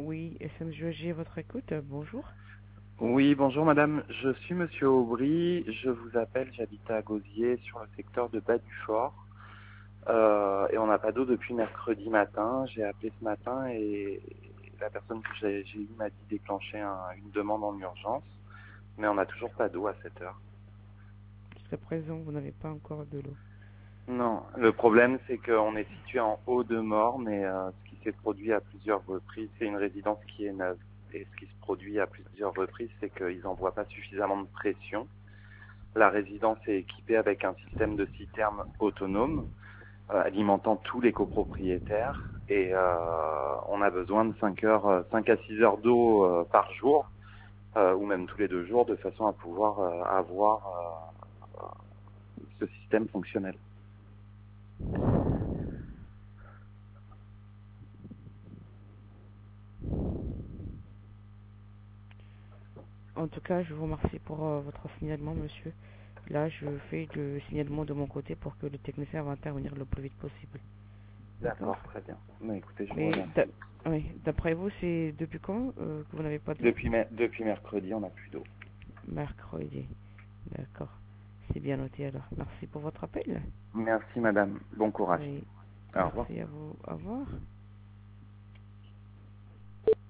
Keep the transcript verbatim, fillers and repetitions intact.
Oui, S M G G, votre écoute, euh, bonjour. Oui, bonjour madame, je suis monsieur Aubry, je vous appelle, j'habite à Gauzier sur le secteur de Bas du Fort euh, et on n'a pas d'eau depuis mercredi matin. J'ai appelé ce matin et la personne que j'ai j'ai eue m'a dit déclencher un- une demande en urgence, mais on n'a toujours pas d'eau à cette heure. Jusqu'à présent, vous n'avez pas encore de l'eau. Non, le problème c'est qu'on est situé en haut de Morne et euh, ce qui s'est produit à plusieurs reprises, c'est une résidence qui est neuve. Et ce qui se produit à plusieurs reprises, c'est qu'ils n'envoient pas suffisamment de pression. La résidence est équipée avec un système de citerne autonome euh, alimentant tous les copropriétaires et euh, on a besoin de cinq heures, euh, cinq à six heures d'eau euh, par jour euh, ou même tous les deux jours de façon à pouvoir euh, avoir euh, ce système fonctionnel. En tout cas, je vous remercie pour euh, votre signalement, monsieur. Là, je fais le signalement de mon côté pour que le technicien va intervenir le plus vite possible. D'accord. D'accord, très bien. Mais écoutez, je vous Mais d'a- remercie. oui, d'après vous, c'est depuis quand euh, que vous n'avez pas d'eau? Depuis, mer- depuis mercredi, on n'a plus d'eau. Mercredi. D'accord. C'est bien noté alors. Merci pour votre appel. Merci madame, bon courage. Oui. Au revoir. Merci à vous. Au revoir.